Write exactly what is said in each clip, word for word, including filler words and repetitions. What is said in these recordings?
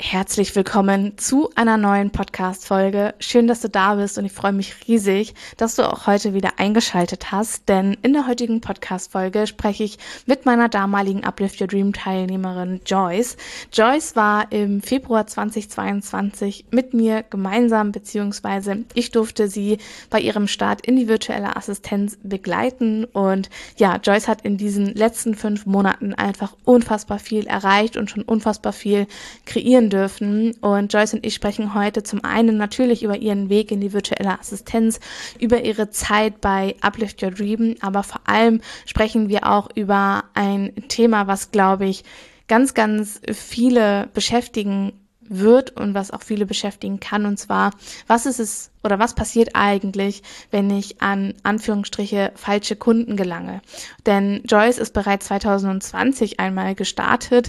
Herzlich willkommen zu einer neuen Podcast-Folge. Schön, dass du da bist und ich freue mich riesig, dass du auch heute wieder eingeschaltet hast, denn in der heutigen Podcast-Folge spreche ich mit meiner damaligen Uplift Your Dream Teilnehmerin Joyce. Joyce war im Februar zweitausendzweiundzwanzig mit mir gemeinsam, beziehungsweise ich durfte sie bei ihrem Start in die virtuelle Assistenz begleiten und ja, Joyce hat in diesen letzten fünf Monaten einfach unfassbar viel erreicht und schon unfassbar viel kreieren dürfen. Und Joyce und ich sprechen heute zum einen natürlich über ihren Weg in die virtuelle Assistenz, über ihre Zeit bei Uplift Your Dream, aber vor allem sprechen wir auch über ein Thema, was, glaube ich, ganz, ganz viele beschäftigen wird und was auch viele beschäftigen kann, und zwar, was ist es oder was passiert eigentlich, wenn ich an Anführungsstriche falsche Kunden gelange? Denn Joyce ist bereits zweitausendzwanzig einmal gestartet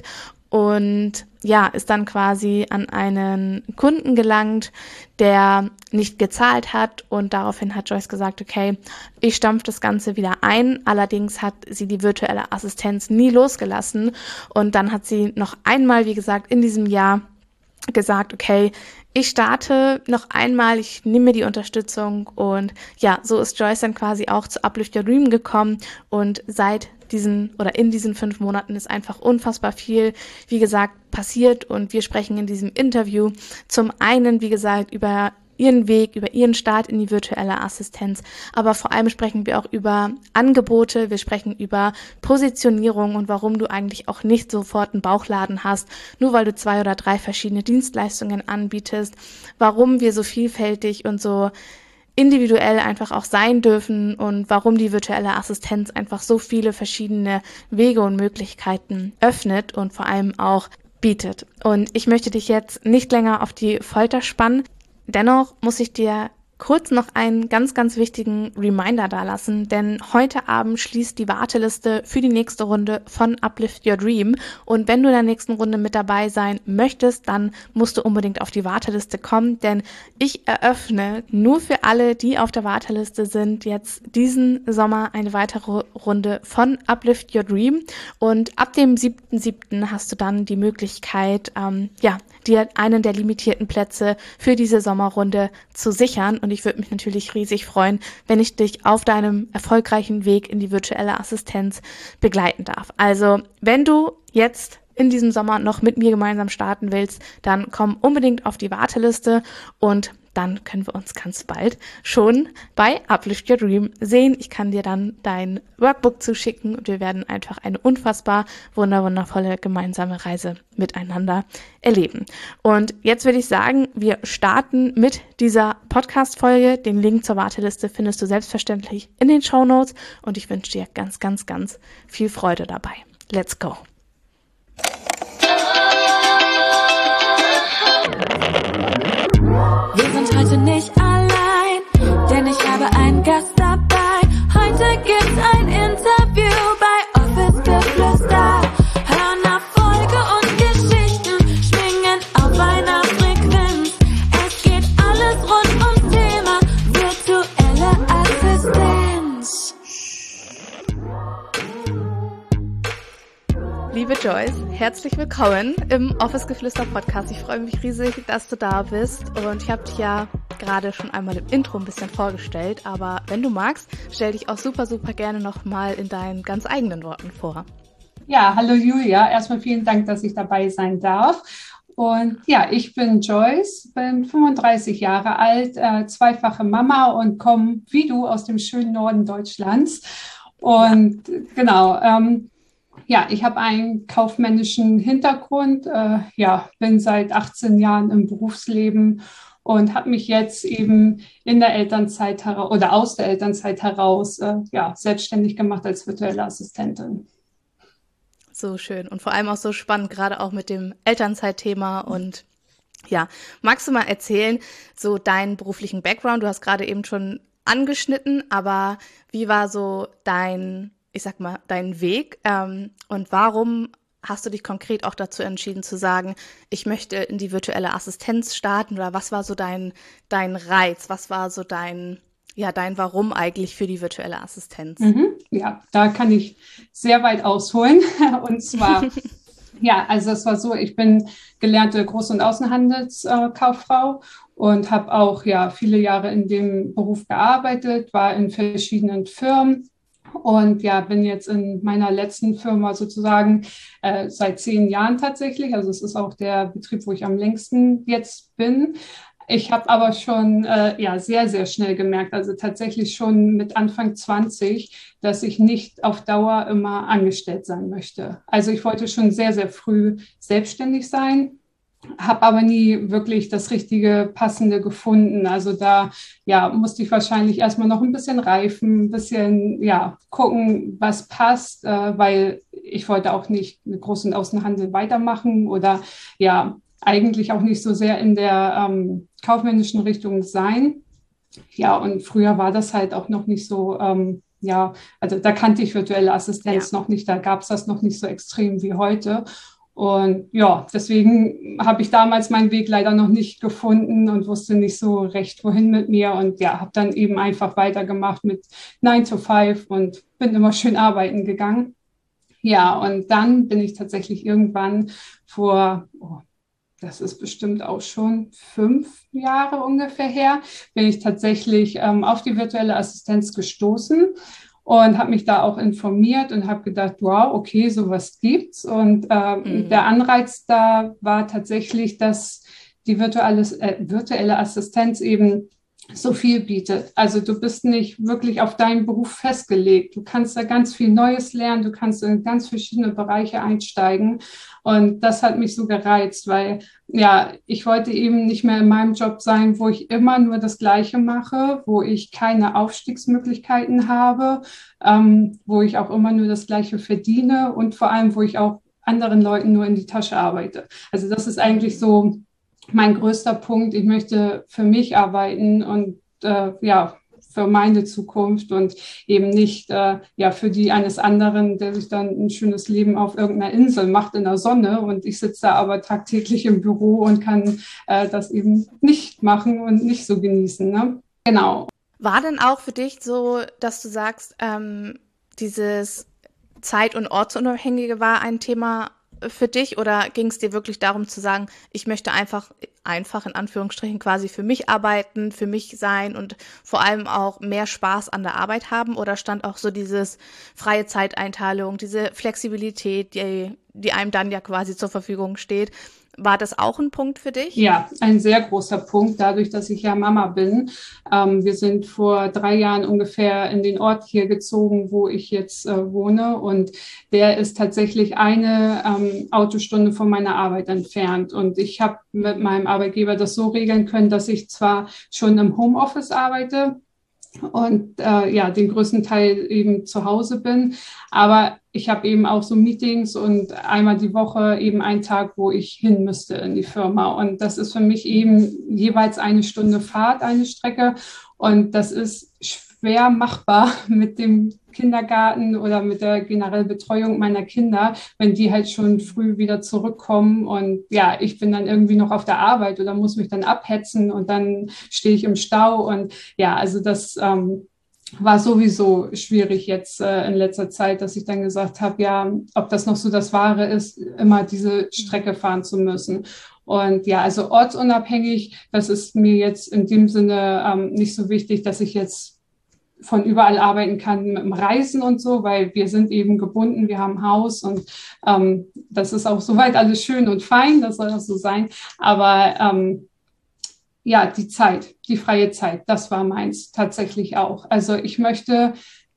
und ja, ist dann quasi an einen Kunden gelangt, der nicht gezahlt hat, und daraufhin hat Joyce gesagt, okay, ich stampfe das Ganze wieder ein. Allerdings hat sie die virtuelle Assistenz nie losgelassen, und dann hat sie noch einmal, wie gesagt, in diesem Jahr gesagt, okay, ich starte noch einmal, ich nehme mir die Unterstützung, und ja, so ist Joyce dann quasi auch zu Uplift Your Dream gekommen, und seit diesen oder in diesen fünf Monaten ist einfach unfassbar viel, wie gesagt, passiert, und wir sprechen in diesem Interview zum einen, wie gesagt, über ihren Weg, über ihren Start in die virtuelle Assistenz, aber vor allem sprechen wir auch über Angebote, wir sprechen über Positionierung und warum du eigentlich auch nicht sofort einen Bauchladen hast, nur weil du zwei oder drei verschiedene Dienstleistungen anbietest, warum wir so vielfältig und so individuell einfach auch sein dürfen und warum die virtuelle Assistenz einfach so viele verschiedene Wege und Möglichkeiten öffnet und vor allem auch bietet. Und ich möchte dich jetzt nicht länger auf die Folter spannen. Dennoch muss ich dir kurz noch einen ganz, ganz wichtigen Reminder dalassen, denn heute Abend schließt die Warteliste für die nächste Runde von Uplift Your Dream, und wenn du in der nächsten Runde mit dabei sein möchtest, dann musst du unbedingt auf die Warteliste kommen, denn ich eröffne nur für alle, die auf der Warteliste sind, jetzt diesen Sommer eine weitere Runde von Uplift Your Dream, und ab dem siebten siebten hast du dann die Möglichkeit, ähm, ja, dir einen der limitierten Plätze für diese Sommerrunde zu sichern. Und ich würde mich natürlich riesig freuen, wenn ich dich auf deinem erfolgreichen Weg in die virtuelle Assistenz begleiten darf. Also, wenn du jetzt in diesem Sommer noch mit mir gemeinsam starten willst, dann komm unbedingt auf die Warteliste, und dann können wir uns ganz bald schon bei Uplift Your Dream sehen. Ich kann dir dann dein Workbook zuschicken und wir werden einfach eine unfassbar wunder wundervolle gemeinsame Reise miteinander erleben. Und jetzt würde ich sagen, wir starten mit dieser Podcast-Folge. Den Link zur Warteliste findest du selbstverständlich in den Shownotes, und ich wünsche dir ganz, ganz, ganz viel Freude dabei. Let's go! Wir sind heute nicht allein, denn ich habe einen Gast dabei. Heute gibt's ein Interview bei Office Geflüster. Hören Erfolge und Geschichten, schwingen auf einer Frequenz. Es geht alles rund ums Thema virtuelle Assistenz. Liebe Joyce, herzlich willkommen im Office Geflüster Podcast. Ich freue mich riesig, dass du da bist, und ich habe dich ja gerade schon einmal im Intro ein bisschen vorgestellt, aber wenn du magst, stell dich auch super, super gerne nochmal in deinen ganz eigenen Worten vor. Ja, hallo Julia, erstmal vielen Dank, dass ich dabei sein darf. Und ja, ich bin Joyce, bin fünfunddreißig Jahre alt, äh, zweifache Mama und komme wie du aus dem schönen Norden Deutschlands. Und ja. genau, ähm, Ja, ich habe einen kaufmännischen Hintergrund, äh, ja, bin seit achtzehn Jahren im Berufsleben und habe mich jetzt eben in der Elternzeit heraus oder aus der Elternzeit heraus äh, ja, selbstständig gemacht als virtuelle Assistentin. So schön und vor allem auch so spannend, gerade auch mit dem Elternzeitthema. Und ja, magst du mal erzählen, so deinen beruflichen Background? Du hast gerade eben schon angeschnitten, aber wie war so dein ich sag mal, deinen Weg ähm, und warum hast du dich konkret auch dazu entschieden zu sagen, ich möchte in die virtuelle Assistenz starten, oder was war so dein, dein Reiz, was war so dein, ja, dein Warum eigentlich für die virtuelle Assistenz? Mhm, ja, da kann ich sehr weit ausholen, und zwar Ja, also es war so, ich bin gelernte Groß- und Außenhandelskauffrau und habe auch ja viele Jahre in dem Beruf gearbeitet, war in verschiedenen Firmen und ja, bin jetzt in meiner letzten Firma sozusagen äh, seit zehn Jahren tatsächlich. Also es ist auch der Betrieb, wo ich am längsten jetzt bin. Ich habe aber schon äh, ja, sehr, sehr schnell gemerkt, also tatsächlich schon mit Anfang zwanzig, dass ich nicht auf Dauer immer angestellt sein möchte. Also ich wollte schon sehr, sehr früh selbstständig sein, habe aber nie wirklich das richtige Passende gefunden. Also da ja, musste ich wahrscheinlich erstmal noch ein bisschen reifen, ein bisschen ja, gucken, was passt, äh, weil ich wollte auch nicht mit Groß- und Außenhandel weitermachen oder ja, eigentlich auch nicht so sehr in der ähm, kaufmännischen Richtung sein. Ja, und früher war das halt auch noch nicht so, ähm, ja, also da kannte ich virtuelle Ja. Assistenz noch nicht, da gab es das noch nicht so extrem wie heute. Und ja, deswegen habe ich damals meinen Weg leider noch nicht gefunden und wusste nicht so recht, wohin mit mir. Und ja, habe dann eben einfach weitergemacht mit nine to five und bin immer schön arbeiten gegangen. Ja, und dann bin ich tatsächlich irgendwann vor, oh, das ist bestimmt auch schon fünf Jahre ungefähr her, bin ich tatsächlich ähm, auf die virtuelle Assistenz gestoßen und habe mich da auch informiert und habe gedacht, wow, okay, sowas gibt's. Und ähm, der Mhm. Anreiz da war tatsächlich, dass die virtuelle, äh, virtuelle Assistenz eben so viel bietet. Also du bist nicht wirklich auf deinen Beruf festgelegt. Du kannst da ganz viel Neues lernen, du kannst in ganz verschiedene Bereiche einsteigen. Und das hat mich so gereizt, weil ja, ich wollte eben nicht mehr in meinem Job sein, wo ich immer nur das Gleiche mache, wo ich keine Aufstiegsmöglichkeiten habe, ähm, wo ich auch immer nur das Gleiche verdiene und vor allem, wo ich auch anderen Leuten nur in die Tasche arbeite. Also das ist eigentlich Mhm. so mein größter Punkt. Ich möchte für mich arbeiten und äh, ja, für meine Zukunft und eben nicht äh, ja für die eines anderen, der sich dann ein schönes Leben auf irgendeiner Insel macht in der Sonne und ich sitze da aber tagtäglich im Büro und kann äh, das eben nicht machen und nicht so genießen. Ne? Genau. War denn auch für dich so, dass du sagst, ähm, dieses Zeit- und Ortsunabhängige war ein Thema für dich oder ging es dir wirklich darum zu sagen, ich möchte einfach, einfach in Anführungsstrichen quasi für mich arbeiten, für mich sein und vor allem auch mehr Spaß an der Arbeit haben oder stand auch so dieses freie Zeiteinteilung, diese Flexibilität, die, die einem dann ja quasi zur Verfügung steht, war das auch ein Punkt für dich? Ja, ein sehr großer Punkt, dadurch, dass ich ja Mama bin. Ähm, wir sind vor drei Jahren ungefähr in den Ort hier gezogen, wo ich jetzt äh, wohne. Und der ist tatsächlich eine ähm, Autostunde von meiner Arbeit entfernt. Und ich habe mit meinem Arbeitgeber das so regeln können, dass ich zwar schon im Homeoffice arbeite, und äh, ja, den größten Teil eben zu Hause bin. Aber ich habe eben auch so Meetings und einmal die Woche eben einen Tag, wo ich hin müsste in die Firma. Und das ist für mich eben jeweils eine Stunde Fahrt, eine Strecke. Und das ist schwer machbar mit dem Kindergarten oder mit der generellen Betreuung meiner Kinder, wenn die halt schon früh wieder zurückkommen und ja, ich bin dann irgendwie noch auf der Arbeit oder muss mich dann abhetzen und dann stehe ich im Stau und ja, also das ähm, war sowieso schwierig jetzt äh, in letzter Zeit, dass ich dann gesagt habe, ja, ob das noch so das Wahre ist, immer diese Strecke fahren zu müssen. Und ja, also ortsunabhängig, das ist mir jetzt in dem Sinne ähm, nicht so wichtig, dass ich jetzt von überall arbeiten kann mit dem Reisen und so, weil wir sind eben gebunden, wir haben ein Haus und ähm, das ist auch soweit alles schön und fein, das soll auch so sein. Aber ähm, ja, die Zeit, die freie Zeit, das war meins tatsächlich auch. Also ich möchte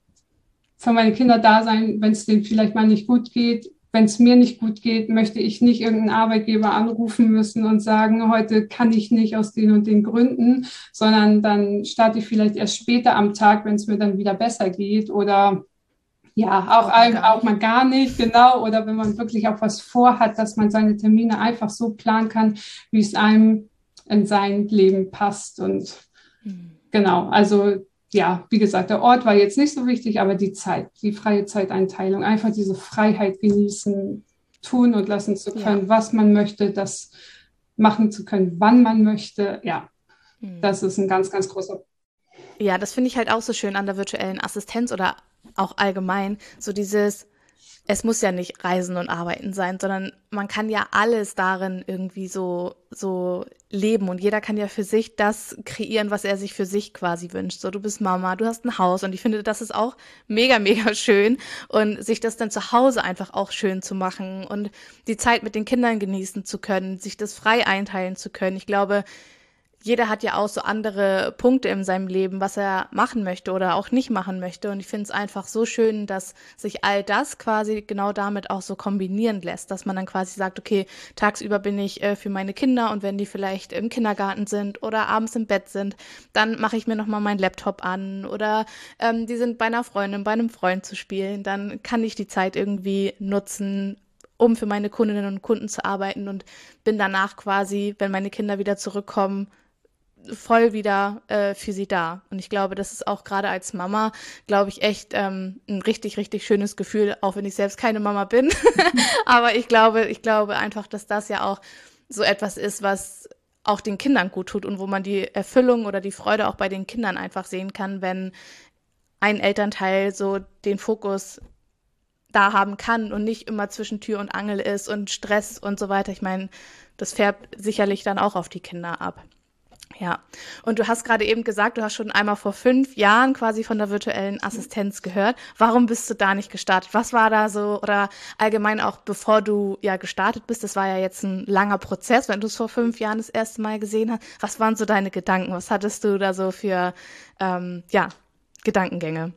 für meine Kinder da sein, wenn es denen vielleicht mal nicht gut geht. Wenn es mir nicht gut geht, möchte ich nicht irgendeinen Arbeitgeber anrufen müssen und sagen, heute kann ich nicht aus den und den Gründen, sondern dann starte ich vielleicht erst später am Tag, wenn es mir dann wieder besser geht oder ja, auch, Auch mal gar auch nicht. mal gar nicht, genau. Oder wenn man wirklich auch was vorhat, dass man seine Termine einfach so planen kann, wie es einem in sein Leben passt. Und Hm. genau, also ja, wie gesagt, der Ort war jetzt nicht so wichtig, aber die Zeit, die freie Zeiteinteilung, einfach diese Freiheit genießen, tun und lassen zu Ja. können, was man möchte, das machen zu können, wann man möchte. Ja, Hm. das ist ein ganz, ganz großer. Ja, das finde ich halt auch so schön an der virtuellen Assistenz oder auch allgemein, so dieses es muss ja nicht Reisen und Arbeiten sein, sondern man kann ja alles darin irgendwie so, so leben und jeder kann ja für sich das kreieren, was er sich für sich quasi wünscht. So, du bist Mama, du hast ein Haus und ich finde, das ist auch mega, mega schön und sich das dann zu Hause einfach auch schön zu machen und die Zeit mit den Kindern genießen zu können, sich das frei einteilen zu können. Ich glaube, jeder hat ja auch so andere Punkte in seinem Leben, was er machen möchte oder auch nicht machen möchte. Und ich finde es einfach so schön, dass sich all das quasi genau damit auch so kombinieren lässt, dass man dann quasi sagt, okay, tagsüber bin ich äh, für meine Kinder und wenn die vielleicht im Kindergarten sind oder abends im Bett sind, dann mache ich mir nochmal meinen Laptop an oder ähm, die sind bei einer Freundin, bei einem Freund zu spielen. Dann kann ich die Zeit irgendwie nutzen, um für meine Kundinnen und Kunden zu arbeiten und bin danach quasi, wenn meine Kinder wieder zurückkommen, voll wieder äh, für sie da. Und ich glaube, das ist auch gerade als Mama, glaube ich, echt ähm, ein richtig, richtig schönes Gefühl, auch wenn ich selbst keine Mama bin. Aber ich glaube, ich glaube einfach, dass das ja auch so etwas ist, was auch den Kindern gut tut und wo man die Erfüllung oder die Freude auch bei den Kindern einfach sehen kann, wenn ein Elternteil so den Fokus da haben kann und nicht immer zwischen Tür und Angel ist und Stress und so weiter. Ich meine, das färbt sicherlich dann auch auf die Kinder ab. Ja, und du hast gerade eben gesagt, du hast schon einmal vor fünf Jahren quasi von der virtuellen Assistenz gehört. Warum bist du da nicht gestartet? Was war da so oder allgemein auch bevor du ja gestartet bist, das war ja jetzt ein langer Prozess, wenn du es vor fünf Jahren das erste Mal gesehen hast. Was waren so deine Gedanken? Was hattest du da so für ähm, ja, Gedankengänge?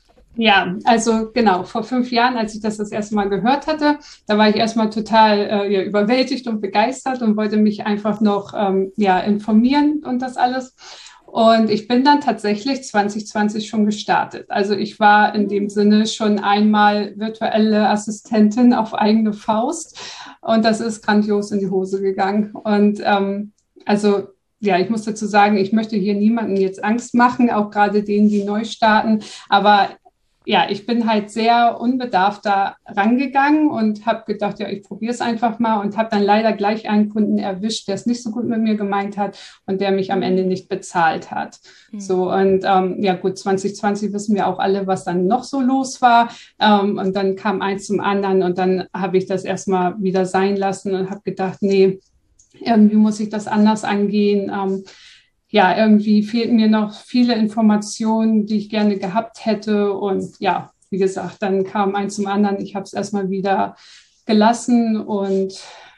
Ja, also genau, vor fünf Jahren, als ich das das erste Mal gehört hatte, da war ich erstmal total äh, ja, überwältigt und begeistert und wollte mich einfach noch ähm, ja, informieren und das alles. Und ich bin dann tatsächlich zwanzig zwanzig schon gestartet. Also ich war in dem Sinne schon einmal virtuelle Assistentin auf eigene Faust und das ist grandios in die Hose gegangen. Und ähm, also ja, ich muss dazu sagen, ich möchte hier niemandem jetzt Angst machen, auch gerade denen, die neu starten, aber ja, ich bin halt sehr unbedarft da rangegangen und habe gedacht, ja, ich probiere es einfach mal und habe dann leider gleich einen Kunden erwischt, der es nicht so gut mit mir gemeint hat und der mich am Ende nicht bezahlt hat. Mhm. So und ähm, ja gut, zwanzig zwanzig wissen wir auch alle, was dann noch so los war ähm, und dann kam eins zum anderen und dann habe ich das erstmal wieder sein lassen und habe gedacht, nee, irgendwie muss ich das anders angehen. Ähm, ja, irgendwie fehlten mir noch viele Informationen, die ich gerne gehabt hätte. Und ja, wie gesagt, dann kam eins zum anderen. Ich habe es erstmal wieder gelassen und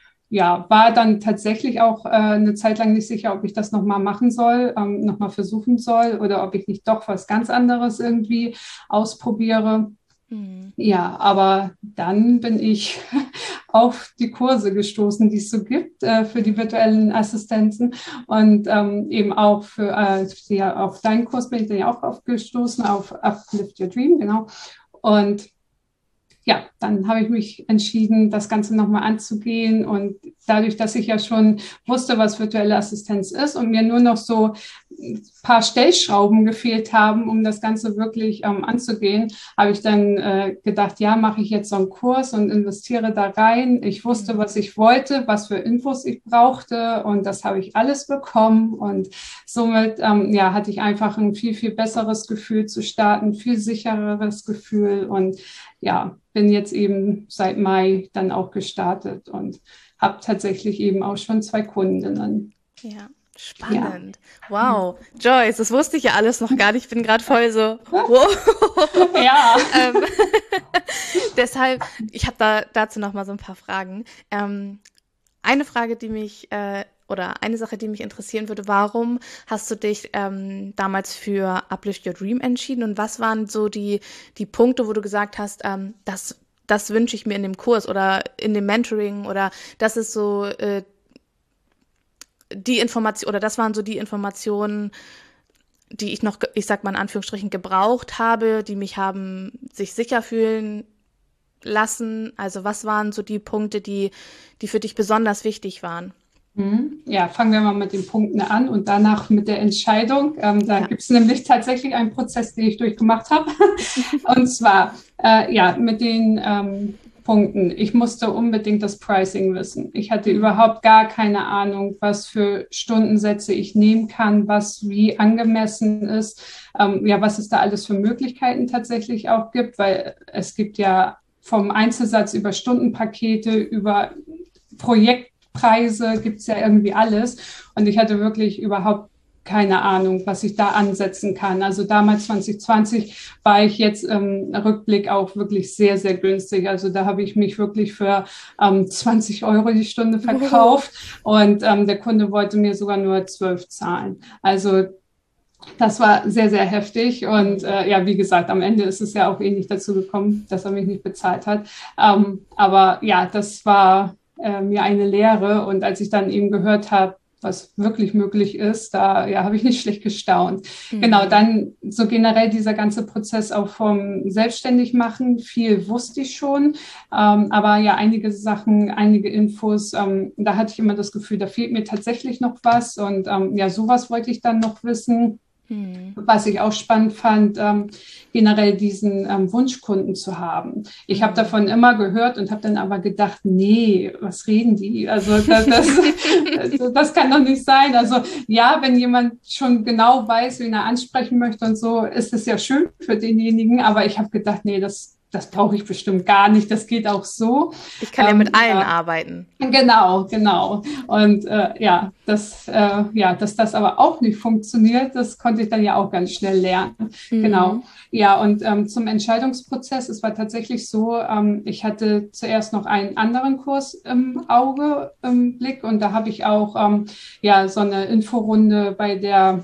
ja, war dann tatsächlich auch äh, eine Zeit lang nicht sicher, ob ich das nochmal machen soll, ähm, nochmal versuchen soll oder ob ich nicht doch was ganz anderes irgendwie ausprobiere. Mhm. Ja, aber dann bin ich auf die Kurse gestoßen, die es so gibt äh, für die virtuellen Assistenzen und ähm, eben auch für äh, ja, auf deinen Kurs bin ich dann ja auch aufgestoßen, auf Uplift Your Dream, genau. Und ja, dann habe ich mich entschieden, das Ganze nochmal anzugehen und dadurch, dass ich ja schon wusste, was virtuelle Assistenz ist und mir nur noch so ein paar Stellschrauben gefehlt haben, um das Ganze wirklich ähm, anzugehen, habe ich dann äh, gedacht, ja, mache ich jetzt so einen Kurs und investiere da rein. Ich wusste, was ich wollte, was für Infos ich brauchte und das habe ich alles bekommen und somit ähm, ja, hatte ich einfach ein viel, viel besseres Gefühl zu starten, viel sichereres Gefühl und ja, bin jetzt eben seit Mai dann auch gestartet und habe tatsächlich eben auch schon zwei Kundinnen. Ja, spannend. Ja. Wow, Joyce, das wusste ich ja alles noch gar nicht. Ich bin gerade voll so, wow. Ja. ähm, deshalb, ich habe da dazu noch mal so ein paar Fragen. Ähm, eine Frage, die mich äh, oder eine Sache, die mich interessieren würde, warum hast du dich ähm, damals für Uplift Your Dream entschieden und was waren so die, die Punkte, wo du gesagt hast, ähm, das, das wünsche ich mir in dem Kurs oder in dem Mentoring oder das ist so äh, die Information oder das waren so die Informationen, die ich noch, ich sag mal in Anführungsstrichen, gebraucht habe, die mich haben sich sicher fühlen lassen. Also was waren so die Punkte, die, die für dich besonders wichtig waren? Ja, fangen wir mal mit den Punkten an und danach mit der Entscheidung. Ähm, da ja. gibt es nämlich tatsächlich einen Prozess, den ich durchgemacht habe. Und zwar, äh, ja, mit den ähm, Punkten. Ich musste unbedingt das Pricing wissen. Ich hatte überhaupt gar keine Ahnung, was für Stundensätze ich nehmen kann, was wie angemessen ist, ähm, ja, was es da alles für Möglichkeiten tatsächlich auch gibt, weil es gibt ja vom Einzelsatz über Stundenpakete, über Projektpreise, gibt es ja irgendwie alles. Und ich hatte wirklich überhaupt keine Ahnung, was ich da ansetzen kann. Also damals zwanzig zwanzig war ich jetzt im Rückblick auch wirklich sehr, sehr günstig. Also da habe ich mich wirklich für ähm, zwanzig Euro die Stunde verkauft und ähm, der Kunde wollte mir sogar nur zwölf zahlen. Also das war sehr, sehr heftig und äh, ja, wie gesagt, am Ende ist es ja auch eh nicht dazu gekommen, dass er mich nicht bezahlt hat. Ähm, aber ja, das war äh, mir eine Lehre und als ich dann eben gehört habe, was wirklich möglich ist, da ja, habe ich nicht schlecht gestaunt. Mhm. Genau, dann so generell dieser ganze Prozess auch vom Selbstständigmachen, viel wusste ich schon, ähm, aber ja, einige Sachen, einige Infos, ähm, da hatte ich immer das Gefühl, da fehlt mir tatsächlich noch was und ähm, ja, sowas wollte ich dann noch wissen. Hm. Was ich auch spannend fand, ähm, generell diesen ähm, Wunschkunden zu haben. Ich habe davon immer gehört und habe dann aber gedacht, nee, was reden die? Also das, das, das, das kann doch nicht sein. Also ja, wenn jemand schon genau weiß, wen er ansprechen möchte und so, ist es ja schön für denjenigen. Aber ich habe gedacht, nee, das Das brauche ich bestimmt gar nicht. Das geht auch so. Ich kann ja ähm, mit allen ja. arbeiten. Genau, genau. Und äh, ja, das, äh, ja, dass das aber auch nicht funktioniert, das konnte ich dann ja auch ganz schnell lernen. Mhm. Genau. Ja, und ähm, zum Entscheidungsprozess, es war tatsächlich so, ähm, ich hatte zuerst noch einen anderen Kurs im Auge, im Blick. Und da habe ich auch ähm, ja so eine Inforunde bei der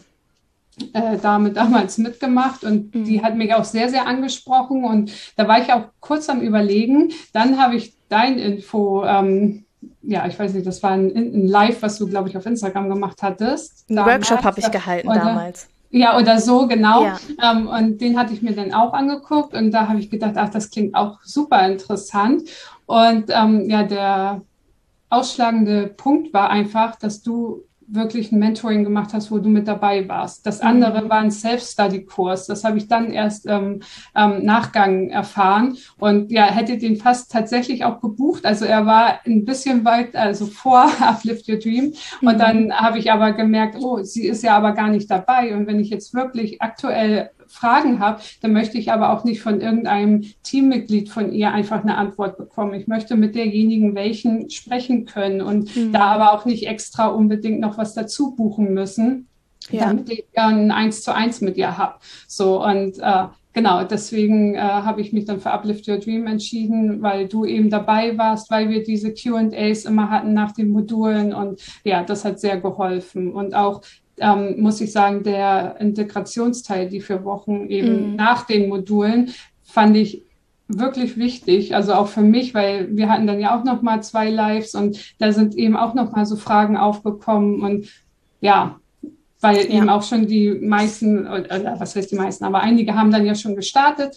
Äh, Dame damals mitgemacht und mhm. die hat mich auch sehr, sehr angesprochen und da war ich auch kurz am Überlegen. Dann habe ich dein Info, ähm, ja, ich weiß nicht, das war ein, ein Live, was du, glaube ich, auf Instagram gemacht hattest. Ein Workshop habe ich gehalten oder, damals. Ja, oder so, genau. Ja. Ähm, und den hatte ich mir dann auch angeguckt und da habe ich gedacht, ach, das klingt auch super interessant. Und ähm, ja, der ausschlagende Punkt war einfach, dass du wirklich ein Mentoring gemacht hast, wo du mit dabei warst. Das andere mhm. war ein Self-Study-Kurs. Das habe ich dann erst im ähm, Nachgang erfahren und ja, hätte den fast tatsächlich auch gebucht. Also er war ein bisschen weit, also vor Uplift Your Dream. Mhm. Und dann habe ich aber gemerkt, oh, sie ist ja aber gar nicht dabei. Und wenn ich jetzt wirklich aktuell Fragen habe, dann möchte ich aber auch nicht von irgendeinem Teammitglied von ihr einfach eine Antwort bekommen. Ich möchte mit derjenigen welchen sprechen können und mhm. da aber auch nicht extra unbedingt noch was dazu buchen müssen, ja. damit ich ein Eins zu eins mit ihr habe. So und äh, genau, deswegen äh, habe ich mich dann für Uplift Your Dream entschieden, weil du eben dabei warst, weil wir diese Q and A's immer hatten nach den Modulen und ja, das hat sehr geholfen und auch Ähm, muss ich sagen, der Integrationsteil, die vier Wochen eben mm. nach den Modulen, fand ich wirklich wichtig, also auch für mich, weil wir hatten dann ja auch noch mal zwei Lives und da sind eben auch noch mal so Fragen aufgekommen und ja, weil ja. eben auch schon die meisten, oder was heißt die meisten, aber einige haben dann ja schon gestartet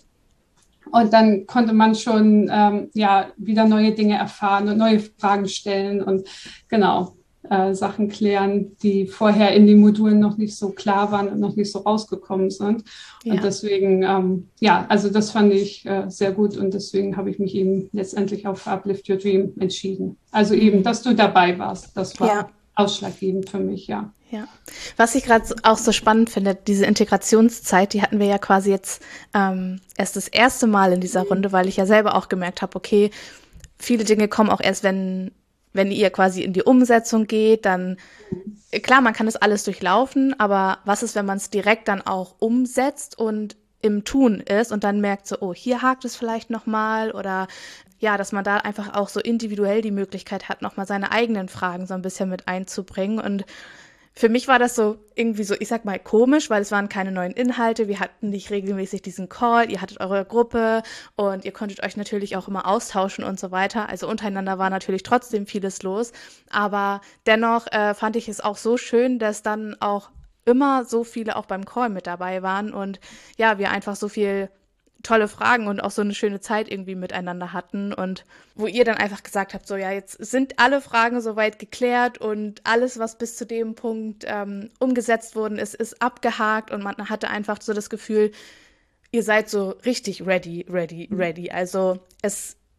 und dann konnte man schon ähm, ja wieder neue Dinge erfahren und neue Fragen stellen und genau. Äh, Sachen klären, die vorher in den Modulen noch nicht so klar waren und noch nicht so rausgekommen sind. Ja. Und deswegen, ähm, ja, also das fand ich äh, sehr gut und deswegen habe ich mich eben letztendlich auf Uplift Your Dream entschieden. Also eben, dass du dabei warst, das war ja. ausschlaggebend für mich, ja. Ja, was ich gerade auch so spannend finde, diese Integrationszeit, die hatten wir ja quasi jetzt ähm, erst das erste Mal in dieser Runde, weil ich ja selber auch gemerkt habe, okay, viele Dinge kommen auch erst, wenn Wenn ihr quasi in die Umsetzung geht, dann, klar, man kann das alles durchlaufen, aber was ist, wenn man es direkt dann auch umsetzt und im Tun ist und dann merkt so, oh, hier hakt es vielleicht nochmal oder ja, dass man da einfach auch so individuell die Möglichkeit hat, nochmal seine eigenen Fragen so ein bisschen mit einzubringen und für mich war das so irgendwie so, ich sag mal, komisch, weil es waren keine neuen Inhalte. Wir hatten nicht regelmäßig diesen Call, ihr hattet eure Gruppe und ihr konntet euch natürlich auch immer austauschen und so weiter. Also untereinander war natürlich trotzdem vieles los. Aber dennoch äh, fand ich es auch so schön, dass dann auch immer so viele auch beim Call mit dabei waren und ja, wir einfach so viel tolle Fragen und auch so eine schöne Zeit irgendwie miteinander hatten und wo ihr dann einfach gesagt habt, so ja, jetzt sind alle Fragen soweit geklärt und alles, was bis zu dem Punkt ähm, umgesetzt worden ist, ist abgehakt und man hatte einfach so das Gefühl, ihr seid so richtig ready, ready, ready. Also es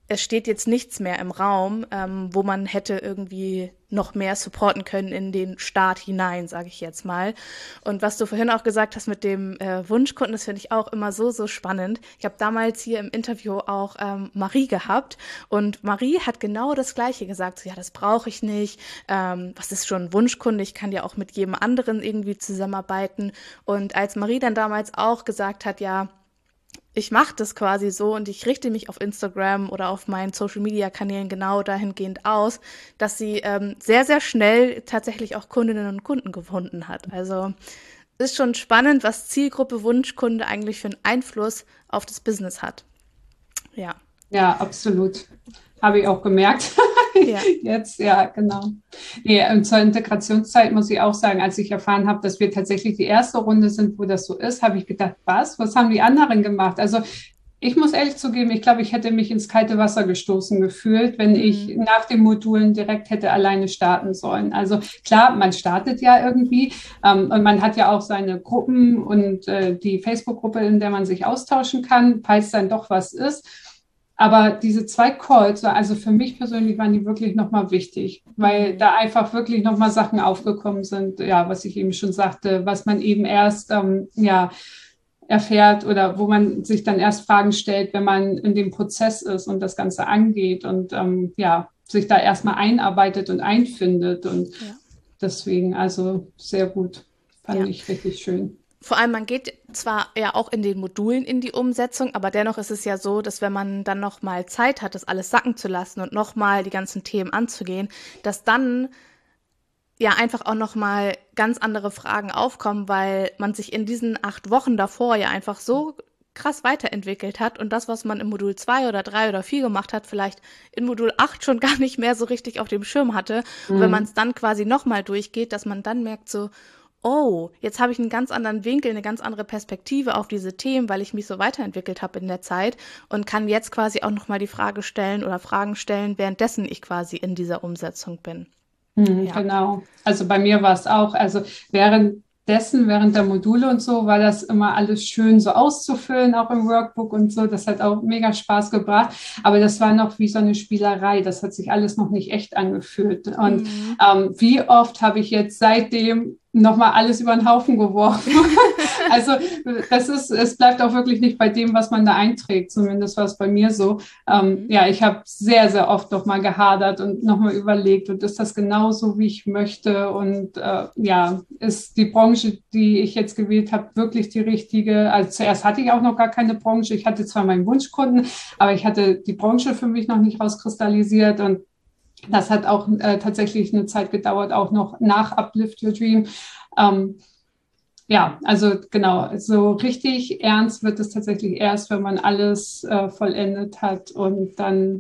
es steht jetzt nichts mehr im Raum, ähm, wo man hätte irgendwie noch mehr supporten können in den Start hinein, sage ich jetzt mal. Und was du vorhin auch gesagt hast mit dem äh, Wunschkunden, das finde ich auch immer so, so spannend. Ich habe damals hier im Interview auch ähm, Marie gehabt und Marie hat genau das Gleiche gesagt. So, ja, das brauche ich nicht. Ähm, was ist schon ein Wunschkunde? Ich kann ja auch mit jedem anderen irgendwie zusammenarbeiten. Und als Marie dann damals auch gesagt hat, ja, ich mache das quasi so und ich richte mich auf Instagram oder auf meinen Social-Media-Kanälen genau dahingehend aus, dass sie ähm, sehr, sehr schnell tatsächlich auch Kundinnen und Kunden gefunden hat. Also ist schon spannend, was Zielgruppe Wunschkunde eigentlich für einen Einfluss auf das Business hat. Ja. Ja, absolut. Habe ich auch gemerkt. Ja. Jetzt, ja, genau. Nee, und zur Integrationszeit muss ich auch sagen, als ich erfahren habe, dass wir tatsächlich die erste Runde sind, wo das so ist, habe ich gedacht, was? Was haben die anderen gemacht? Also ich muss ehrlich zugeben, ich glaube, ich hätte mich ins kalte Wasser gestoßen gefühlt, wenn ich mhm. nach den Modulen direkt hätte alleine starten sollen. Also klar, man startet ja irgendwie ähm, und man hat ja auch seine Gruppen und äh, die Facebook-Gruppe, in der man sich austauschen kann, falls dann doch was ist. Aber diese zwei Calls, also für mich persönlich waren die wirklich nochmal wichtig, weil da einfach wirklich nochmal Sachen aufgekommen sind, ja, was ich eben schon sagte, was man eben erst, ähm, ja, erfährt oder wo man sich dann erst Fragen stellt, wenn man in dem Prozess ist und das Ganze angeht und, ähm, ja, sich da erstmal einarbeitet und einfindet und ja. Deswegen, also sehr gut, fand ja. ich richtig schön. Vor allem, man geht zwar ja auch in den Modulen in die Umsetzung, aber dennoch ist es ja so, dass wenn man dann noch mal Zeit hat, das alles sacken zu lassen und noch mal die ganzen Themen anzugehen, dass dann ja einfach auch noch mal ganz andere Fragen aufkommen, weil man sich in diesen acht Wochen davor ja einfach so krass weiterentwickelt hat und das, was man im Modul zwei oder drei oder vier gemacht hat, vielleicht in Modul acht schon gar nicht mehr so richtig auf dem Schirm hatte. Mhm. Und wenn man es dann quasi noch mal durchgeht, dass man dann merkt so, oh, jetzt habe ich einen ganz anderen Winkel, eine ganz andere Perspektive auf diese Themen, weil ich mich so weiterentwickelt habe in der Zeit und kann jetzt quasi auch nochmal die Frage stellen oder Fragen stellen, währenddessen ich quasi in dieser Umsetzung bin. Mhm, ja. Genau. Also bei mir war es auch, also währenddessen, während der Module und so, war das immer alles schön so auszufüllen, auch im Workbook und so. Das hat auch mega Spaß gebracht. Aber das war noch wie so eine Spielerei. Das hat sich alles noch nicht echt angefühlt. Und mhm. ähm, wie oft habe ich jetzt seitdem nochmal alles über den Haufen geworfen. Also das ist, es bleibt auch wirklich nicht bei dem, was man da einträgt. Zumindest war es bei mir so. Ähm, mhm. Ja, ich habe sehr, sehr oft nochmal gehadert und nochmal überlegt, und ist das genauso, wie ich möchte? Und äh, ja, ist die Branche, die ich jetzt gewählt habe, wirklich die richtige? Also zuerst hatte ich auch noch gar keine Branche. Ich hatte zwar meinen Wunschkunden, aber ich hatte die Branche für mich noch nicht rauskristallisiert, und das hat auch äh, tatsächlich eine Zeit gedauert, auch noch nach Uplift Your Dream. Ähm, ja, also genau, so richtig ernst wird es tatsächlich erst, wenn man alles äh, vollendet hat und dann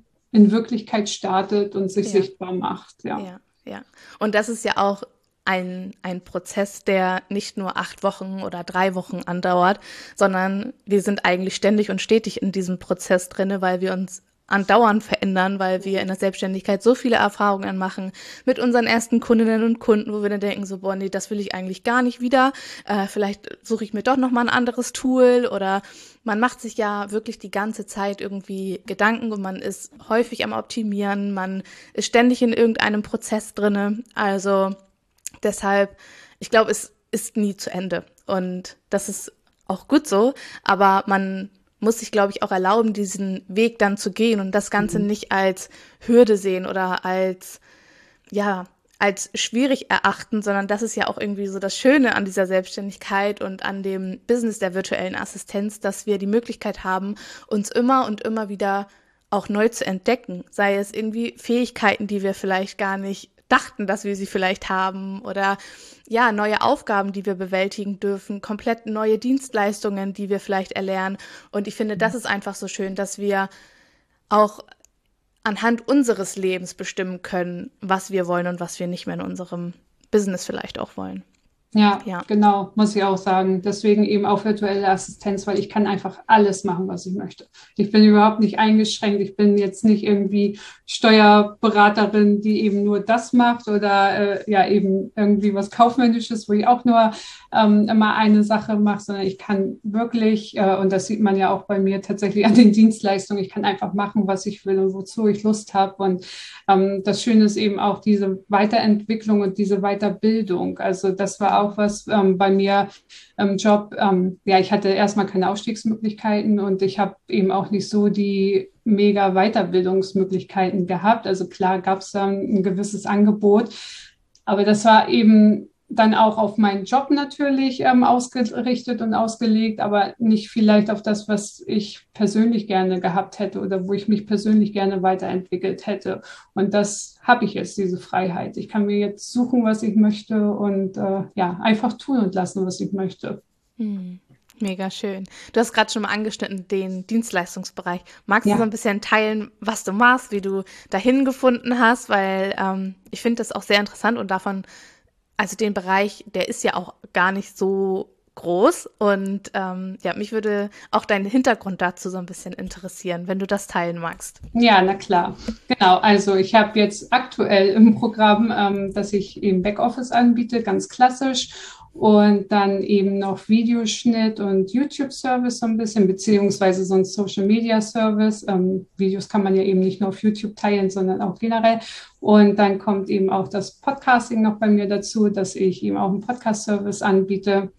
in Wirklichkeit startet und sich ja. sichtbar macht. Ja. ja, ja. Und das ist ja auch ein, ein Prozess, der nicht nur acht Wochen oder drei Wochen andauert, sondern wir sind eigentlich ständig und stetig in diesem Prozess drin, weil wir uns andauernd verändern, weil wir in der Selbstständigkeit so viele Erfahrungen machen mit unseren ersten Kundinnen und Kunden, wo wir dann denken, so, boah, nee, das will ich eigentlich gar nicht wieder. Äh, vielleicht suche ich mir doch nochmal ein anderes Tool, oder man macht sich ja wirklich die ganze Zeit irgendwie Gedanken und man ist häufig am Optimieren, man ist ständig in irgendeinem Prozess drinne. Also deshalb, ich glaube, es ist nie zu Ende und das ist auch gut so, aber man muss sich, glaube ich, auch erlauben, diesen Weg dann zu gehen und das Ganze mhm. nicht als Hürde sehen oder als, ja, als schwierig erachten, sondern das ist ja auch irgendwie so das Schöne an dieser Selbstständigkeit und an dem Business der virtuellen Assistenz, dass wir die Möglichkeit haben, uns immer und immer wieder auch neu zu entdecken, sei es irgendwie Fähigkeiten, die wir vielleicht gar nicht dachten, dass wir sie vielleicht haben, oder ja, neue Aufgaben, die wir bewältigen dürfen, komplett neue Dienstleistungen, die wir vielleicht erlernen. Und ich finde, das ist einfach so schön, dass wir auch anhand unseres Lebens bestimmen können, was wir wollen und was wir nicht mehr in unserem Business vielleicht auch wollen. Ja, Ja. genau, muss ich auch sagen. Deswegen eben auch virtuelle Assistenz, weil ich kann einfach alles machen, was ich möchte. Ich bin überhaupt nicht eingeschränkt. Ich bin jetzt nicht irgendwie Steuerberaterin, die eben nur das macht oder äh, ja eben irgendwie was Kaufmännisches, wo ich auch nur ähm, immer eine Sache mache, sondern ich kann wirklich, äh, und das sieht man ja auch bei mir tatsächlich an den Dienstleistungen, ich kann einfach machen, was ich will und wozu ich Lust habe. Und ähm, das Schöne ist eben auch diese Weiterentwicklung und diese Weiterbildung. Also das war auch was ähm, bei mir im Job. Ähm, ja, ich hatte erstmal keine Aufstiegsmöglichkeiten und ich habe eben auch nicht so die mega Weiterbildungsmöglichkeiten gehabt. Also klar gab es dann ein gewisses Angebot, aber das war eben dann auch auf meinen Job natürlich ähm, ausgerichtet und ausgelegt, aber nicht vielleicht auf das, was ich persönlich gerne gehabt hätte oder wo ich mich persönlich gerne weiterentwickelt hätte. Und das habe ich jetzt, diese Freiheit. Ich kann mir jetzt suchen, was ich möchte und äh, ja, einfach tun und lassen, was ich möchte. Hm. Mega schön. Du hast gerade schon mal angeschnitten, den Dienstleistungsbereich. Magst du so Ja. ein bisschen teilen, was du machst, wie du dahin gefunden hast? Weil ähm, ich finde das auch sehr interessant und davon, also den Bereich, der ist ja auch gar nicht so groß. Und ähm, ja, mich würde auch dein Hintergrund dazu so ein bisschen interessieren, wenn du das teilen magst. Ja, na klar. Genau. Also ich habe jetzt aktuell im Programm, ähm, dass ich eben Backoffice anbiete, ganz klassisch. Und dann eben noch Videoschnitt und YouTube-Service so ein bisschen, beziehungsweise so ein Social-Media-Service. Ähm, Videos kann man ja eben nicht nur auf YouTube teilen, sondern auch generell. Und dann kommt eben auch das Podcasting noch bei mir dazu, dass ich eben auch einen Podcast-Service anbiete.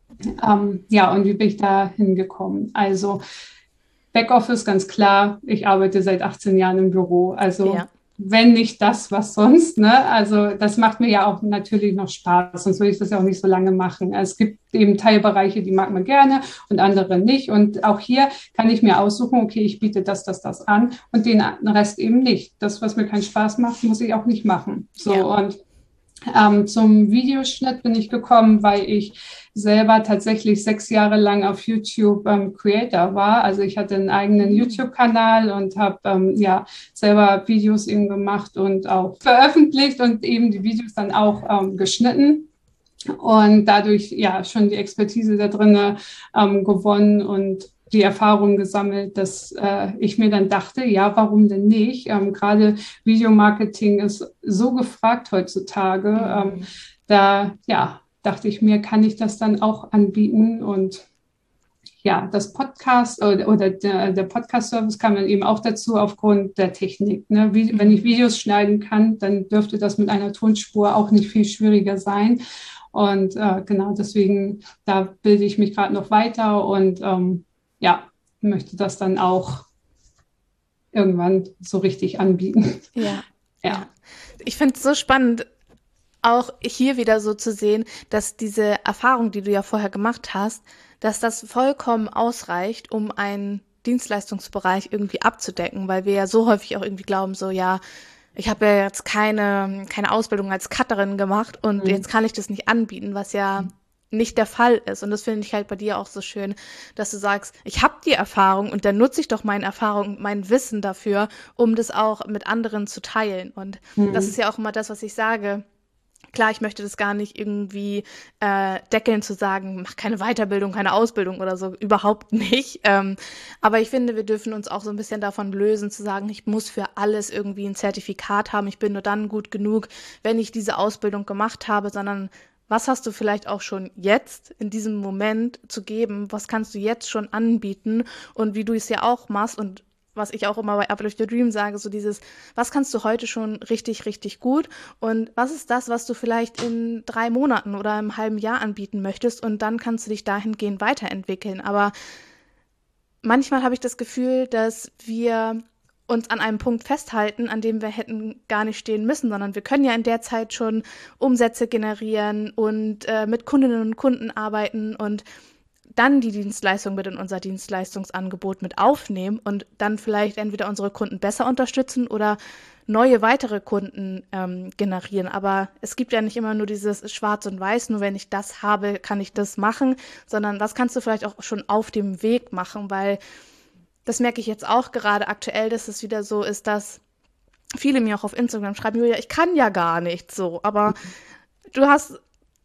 Ähm, ja, und wie bin ich da hingekommen? Also Backoffice, ganz klar. Ich arbeite seit achtzehn Jahren im Büro. Also Ja. wenn nicht das, was sonst. Ne? Also das macht mir ja auch natürlich noch Spaß, sonst würde ich das ja auch nicht so lange machen. Es gibt eben Teilbereiche, die mag man gerne und andere nicht. Und auch hier kann ich mir aussuchen, okay, ich biete das, das, das an und den Rest eben nicht. Das, was mir keinen Spaß macht, muss ich auch nicht machen. So Ja. und ähm, zum Videoschnitt bin ich gekommen, weil ich selber tatsächlich sechs Jahre lang auf YouTube ähm, Creator war. Also ich hatte einen eigenen YouTube-Kanal und habe ähm, ja selber Videos eben gemacht und auch veröffentlicht und eben die Videos dann auch ähm, geschnitten. Und dadurch ja schon die Expertise da drin ähm, gewonnen und die Erfahrung gesammelt, dass äh, ich mir dann dachte, ja, warum denn nicht? Ähm, gerade Videomarketing ist so gefragt heutzutage. Mhm. Ähm, da ja, dachte ich mir, kann ich das dann auch anbieten? Und ja, das Podcast oder, oder der, der Podcast-Service kam dann eben auch dazu aufgrund der Technik. Ne? Wie, wenn ich Videos schneiden kann, dann dürfte das mit einer Tonspur auch nicht viel schwieriger sein. Und äh, genau deswegen, da bilde ich mich gerade noch weiter und ähm, ja, möchte das dann auch irgendwann so richtig anbieten. Ja. Ja. Ja. Ich finde es so spannend, auch hier wieder so zu sehen, dass diese Erfahrung, die du ja vorher gemacht hast, dass das vollkommen ausreicht, um einen Dienstleistungsbereich irgendwie abzudecken, weil wir ja so häufig auch irgendwie glauben, so ja, ich habe ja jetzt keine, keine Ausbildung als Cutterin gemacht und Mhm. jetzt kann ich das nicht anbieten, was ja nicht der Fall ist. Und das finde ich halt bei dir auch so schön, dass du sagst, ich habe die Erfahrung und dann nutze ich doch meine Erfahrung und mein Wissen dafür, um das auch mit anderen zu teilen. Und Mhm. das ist ja auch immer das, was ich sage. Klar, ich möchte das gar nicht irgendwie äh, deckeln zu sagen, mach keine Weiterbildung, keine Ausbildung oder so, überhaupt nicht. Ähm, aber ich finde, wir dürfen uns auch so ein bisschen davon lösen, zu sagen, ich muss für alles irgendwie ein Zertifikat haben, ich bin nur dann gut genug, wenn ich diese Ausbildung gemacht habe, sondern was hast du vielleicht auch schon jetzt in diesem Moment zu geben? Was kannst du jetzt schon anbieten? Und wie du es ja auch machst und was ich auch immer bei Uplift Your Dream sage, so dieses, was kannst du heute schon richtig, richtig gut und was ist das, was du vielleicht in drei Monaten oder einem halben Jahr anbieten möchtest und dann kannst du dich dahingehend weiterentwickeln. Aber manchmal habe ich das Gefühl, dass wir uns an einem Punkt festhalten, an dem wir hätten gar nicht stehen müssen, sondern wir können ja in der Zeit schon Umsätze generieren und äh, mit Kundinnen und Kunden arbeiten und dann die Dienstleistung mit in unser Dienstleistungsangebot mit aufnehmen und dann vielleicht entweder unsere Kunden besser unterstützen oder neue weitere Kunden ähm, generieren. Aber es gibt ja nicht immer nur dieses Schwarz und Weiß, nur wenn ich das habe, kann ich das machen, sondern was kannst du vielleicht auch schon auf dem Weg machen, weil das merke ich jetzt auch gerade aktuell, dass es wieder so ist, dass viele mir auch auf Instagram schreiben, Julia, ich kann ja gar nicht so, aber du hast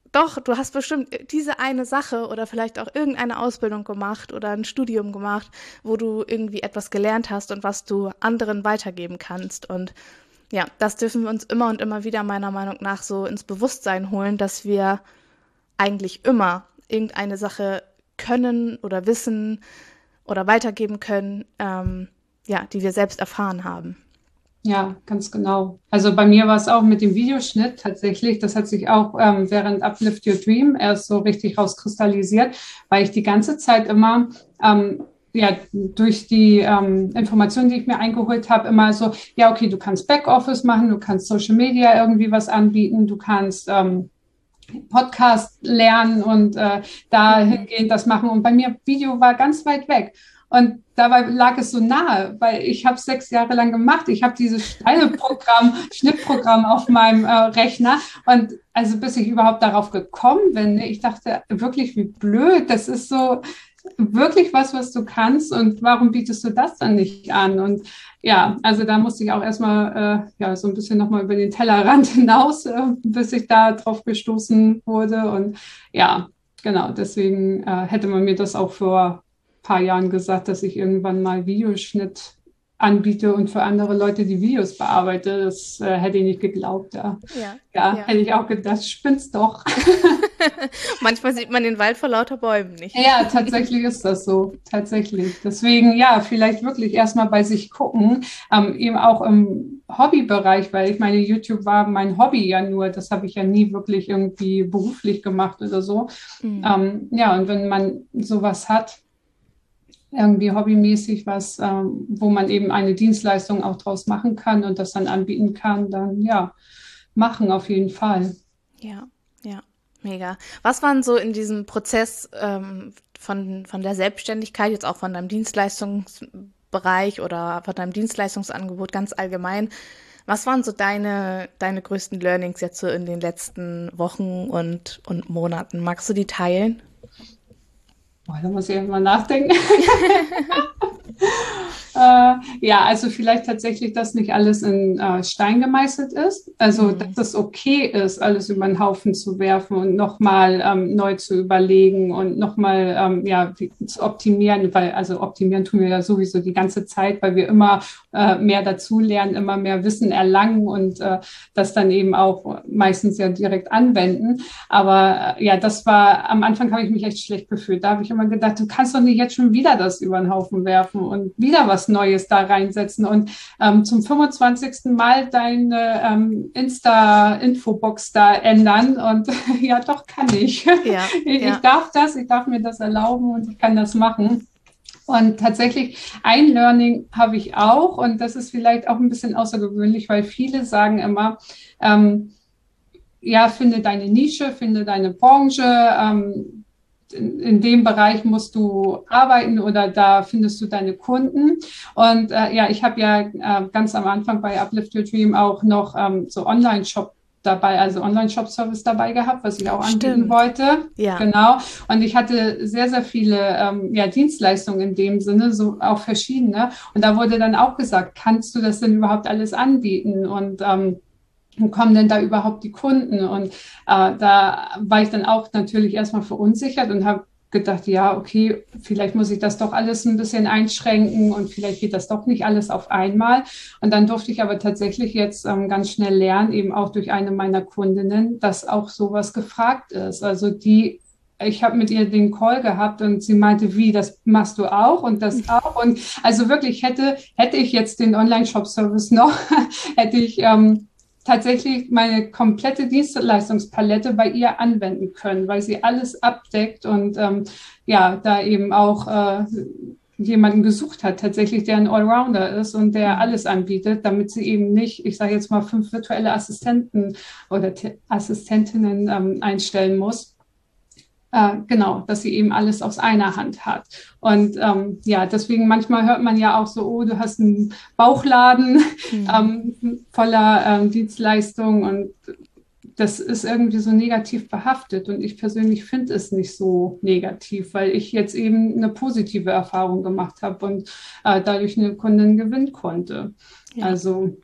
Doch, du hast bestimmt diese eine Sache oder vielleicht auch irgendeine Ausbildung gemacht oder ein Studium gemacht, wo du irgendwie etwas gelernt hast und was du anderen weitergeben kannst. Und ja, das dürfen wir uns immer und immer wieder meiner Meinung nach so ins Bewusstsein holen, dass wir eigentlich immer irgendeine Sache können oder wissen oder weitergeben können, ähm, ja, die wir selbst erfahren haben. Ja, ganz genau. Also bei mir war es auch mit dem Videoschnitt tatsächlich. Das hat sich auch ähm, während Uplift Your Dream erst so richtig rauskristallisiert, weil ich die ganze Zeit immer ähm, ja, durch die ähm, Informationen, die ich mir eingeholt habe, immer so, ja, okay, du kannst Backoffice machen, du kannst Social Media irgendwie was anbieten, du kannst ähm, Podcast lernen und äh, dahingehend das machen. Und bei mir Video war ganz weit weg. Und dabei lag es so nahe, weil ich habe es sechs Jahre lang gemacht. Ich habe dieses Schneideprogramm, Schnittprogramm auf meinem äh, Rechner. Und also bis ich überhaupt darauf gekommen bin, ne, ich dachte wirklich, wie blöd. Das ist so wirklich was, was du kannst. Und warum bietest du das dann nicht an? Und ja, also da musste ich auch erstmal äh, ja, so ein bisschen nochmal über den Tellerrand hinaus, äh, bis ich da drauf gestoßen wurde. Und ja, genau, deswegen äh, hätte man mir das auch vor paar Jahren gesagt, dass ich irgendwann mal Videoschnitt anbiete und für andere Leute die Videos bearbeite. Das äh, hätte ich nicht geglaubt. Ja. Ja, Ja, ja. hätte ich auch gedacht, spinnst doch. Manchmal sieht man den Wald vor lauter Bäumen nicht. Ja, tatsächlich ist das so. Tatsächlich. Deswegen, ja, vielleicht wirklich erstmal bei sich gucken, ähm, eben auch im Hobbybereich, weil ich meine, YouTube war mein Hobby ja nur. Das habe ich ja nie wirklich irgendwie beruflich gemacht oder so. Mhm. Ähm, ja, und wenn man sowas hat, irgendwie hobbymäßig was, ähm, wo man eben eine Dienstleistung auch draus machen kann und das dann anbieten kann, dann ja, machen auf jeden Fall. Ja, ja, mega. Was waren so in diesem Prozess ähm, von, von der Selbstständigkeit, jetzt auch von deinem Dienstleistungsbereich oder von deinem Dienstleistungsangebot ganz allgemein, was waren so deine, deine größten Learnings jetzt so in den letzten Wochen und, und Monaten? Magst du die teilen? Boah, da muss ich mal nachdenken. äh, ja, also vielleicht tatsächlich, dass nicht alles in äh, Stein gemeißelt ist. Also, Mhm. dass es okay ist, alles über den Haufen zu werfen und nochmal ähm, neu zu überlegen und nochmal ähm, ja, zu optimieren, weil also optimieren tun wir ja sowieso die ganze Zeit, weil wir immer äh, mehr dazulernen, immer mehr Wissen erlangen und äh, das dann eben auch meistens ja direkt anwenden. Aber äh, ja, das war, am Anfang habe ich mich echt schlecht gefühlt. Da habe ich immer gedacht, du kannst doch nicht jetzt schon wieder das über den Haufen werfen und wieder was Neues da reinsetzen und ähm, zum fünfundzwanzigsten Mal deine ähm, Insta-Infobox da ändern. Und ja, doch kann ich. Ja, ich, ja. ich darf das, ich darf mir das erlauben und ich kann das machen. Und tatsächlich ein Learning habe ich auch und das ist vielleicht auch ein bisschen außergewöhnlich, weil viele sagen immer, ähm, ja, finde deine Nische, finde deine Branche, ähm, in, in dem Bereich musst du arbeiten oder da findest du deine Kunden. Und äh, ja, ich habe ja äh, ganz am Anfang bei Uplift Your Dream auch noch ähm, so Online-Shop dabei, also Online-Shop-Service dabei gehabt, was ich auch anbieten Stimmt. wollte. Ja. Genau. Und ich hatte sehr, sehr viele ähm, ja, Dienstleistungen in dem Sinne, so auch verschiedene. Und da wurde dann auch gesagt, kannst du das denn überhaupt alles anbieten? Und ähm, wo kommen denn da überhaupt die Kunden? Und äh, da war ich dann auch natürlich erstmal verunsichert und habe gedacht, ja, okay, vielleicht muss ich das doch alles ein bisschen einschränken und vielleicht geht das doch nicht alles auf einmal. Und dann durfte ich aber tatsächlich jetzt ähm, ganz schnell lernen, eben auch durch eine meiner Kundinnen, dass auch sowas gefragt ist. Also die ich habe mit ihr den Call gehabt und sie meinte, wie, das machst du auch und das auch. Und also wirklich hätte, hätte ich jetzt den Online-Shop-Service noch, hätte ich ähm, tatsächlich meine komplette Dienstleistungspalette bei ihr anwenden können, weil sie alles abdeckt und ähm, ja, da eben auch äh, jemanden gesucht hat, tatsächlich, der ein Allrounder ist und der alles anbietet, damit sie eben nicht, ich sage jetzt mal, fünf virtuelle Assistenten oder T- Assistentinnen ähm, einstellen muss. Äh, genau, dass sie eben alles aus einer Hand hat. Und ähm, ja, deswegen manchmal hört man ja auch so, oh, du hast einen Bauchladen Mhm. ähm, voller ähm, Dienstleistungen und das ist irgendwie so negativ behaftet. Und ich persönlich finde es nicht so negativ, weil ich jetzt eben eine positive Erfahrung gemacht habe und äh, dadurch eine Kundin gewinnen konnte. Ja. Also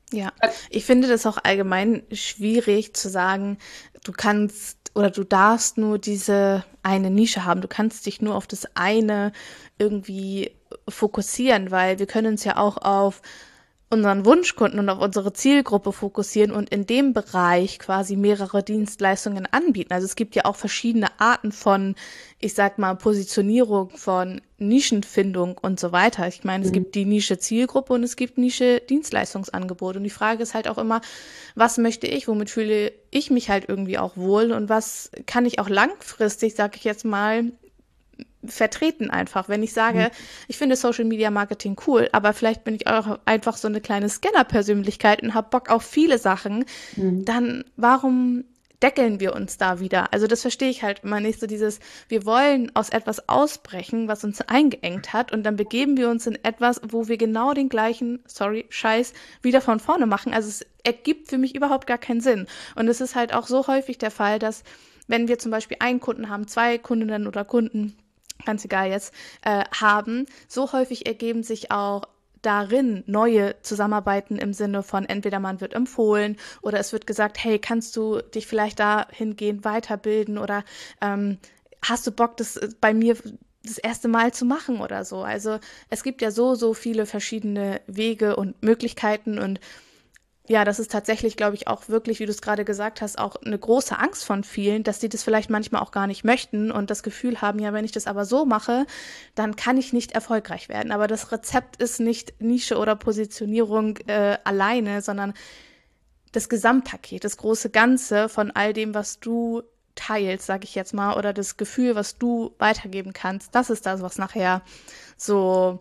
Ja, ich finde das auch allgemein schwierig zu sagen, du kannst oder du darfst nur diese eine Nische haben. Du kannst dich nur auf das eine irgendwie fokussieren, weil wir können uns ja auch auf unseren Wunschkunden und auf unsere Zielgruppe fokussieren und in dem Bereich quasi mehrere Dienstleistungen anbieten. Also es gibt ja auch verschiedene Arten von, ich sag mal, Positionierung, von Nischenfindung und so weiter. Ich meine, es gibt die Nische Zielgruppe und es gibt Nische Dienstleistungsangebot. Und die Frage ist halt auch immer, was möchte ich, womit fühle ich mich halt irgendwie auch wohl und was kann ich auch langfristig, sag ich jetzt mal, vertreten einfach. Wenn ich sage, ich finde Social Media Marketing cool, aber vielleicht bin ich auch einfach so eine kleine Scanner-Persönlichkeit und habe Bock auf viele Sachen, Mhm. dann warum deckeln wir uns da wieder? Also das verstehe ich halt immer nicht, so dieses, wir wollen aus etwas ausbrechen, was uns eingeengt hat und dann begeben wir uns in etwas, wo wir genau den gleichen, sorry, Scheiß wieder von vorne machen. Also es ergibt für mich überhaupt gar keinen Sinn. Und es ist halt auch so häufig der Fall, dass wenn wir zum Beispiel einen Kunden haben, zwei Kundinnen oder Kunden, ganz egal jetzt, äh, haben, so häufig ergeben sich auch darin neue Zusammenarbeiten im Sinne von entweder man wird empfohlen oder es wird gesagt, hey, kannst du dich vielleicht dahingehend weiterbilden oder ähm, hast du Bock, das bei mir das erste Mal zu machen oder so. Also es gibt ja so, so viele verschiedene Wege und Möglichkeiten und ja, das ist tatsächlich, glaube ich, auch wirklich, wie du es gerade gesagt hast, auch eine große Angst von vielen, dass die das vielleicht manchmal auch gar nicht möchten und das Gefühl haben, ja, wenn ich das aber so mache, dann kann ich nicht erfolgreich werden. Aber das Rezept ist nicht Nische oder Positionierung äh, alleine, sondern das Gesamtpaket, das große Ganze von all dem, was du teilst, sage ich jetzt mal, oder das Gefühl, was du weitergeben kannst, das ist das, was nachher so,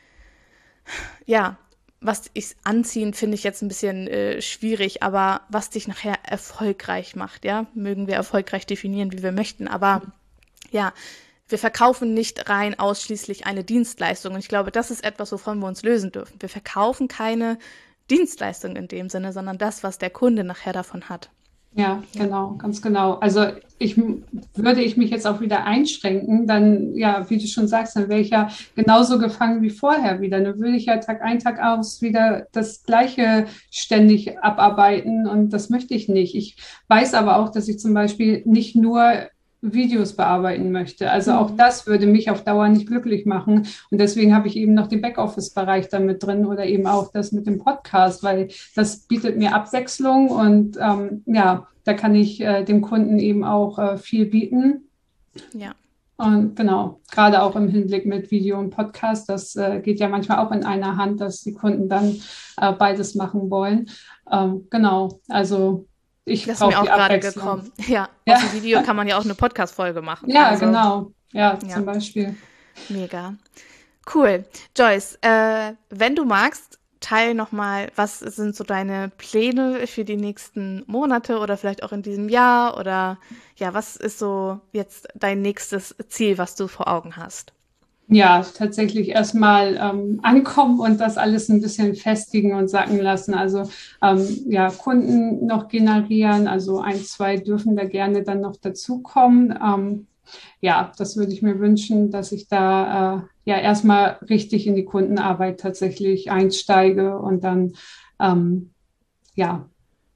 ja, was ich anziehen, finde ich jetzt ein bisschen äh, schwierig, aber was dich nachher erfolgreich macht, ja, mögen wir erfolgreich definieren, wie wir möchten, aber ja, wir verkaufen nicht rein ausschließlich eine Dienstleistung und ich glaube, das ist etwas, wovon wir uns lösen dürfen. Wir verkaufen keine Dienstleistung in dem Sinne, sondern das, was der Kunde nachher davon hat. Ja, genau, ganz genau. Also ich würde ich mich jetzt auch wieder einschränken, dann, ja, wie du schon sagst, dann wäre ich ja genauso gefangen wie vorher wieder. Dann würde ich ja Tag ein, Tag aus wieder das Gleiche ständig abarbeiten und das möchte ich nicht. Ich weiß aber auch, dass ich zum Beispiel nicht nur Videos bearbeiten möchte. Also auch Mhm. das würde mich auf Dauer nicht glücklich machen. Und deswegen habe ich eben noch den Backoffice-Bereich damit drin oder eben auch das mit dem Podcast, weil das bietet mir Abwechslung und ähm, ja, da kann ich äh, dem Kunden eben auch äh, viel bieten. Ja. Und genau, gerade auch im Hinblick mit Video und Podcast, das äh, geht ja manchmal auch in einer Hand, dass die Kunden dann äh, beides machen wollen. Ähm, genau, also ich Das ist mir brauche die auch gerade Abwechslung. gekommen. Ja, Ja, aus dem Video kann man ja auch eine Podcast-Folge machen. ja, Also, genau. Ja, ja, zum Beispiel. mega. Cool. Joyce, äh, wenn du magst, teil nochmal, was sind so deine Pläne für die nächsten Monate oder vielleicht auch in diesem Jahr oder ja, was ist so jetzt dein nächstes Ziel, was du vor Augen hast? Ja, tatsächlich erstmal ähm, ankommen und das alles ein bisschen festigen und sacken lassen. Also ähm, ja, Kunden noch generieren, also ein, zwei dürfen da gerne dann noch dazukommen. Ähm, ja, das würde ich mir wünschen, dass ich da äh, ja erstmal richtig in die Kundenarbeit tatsächlich einsteige und dann ähm, ja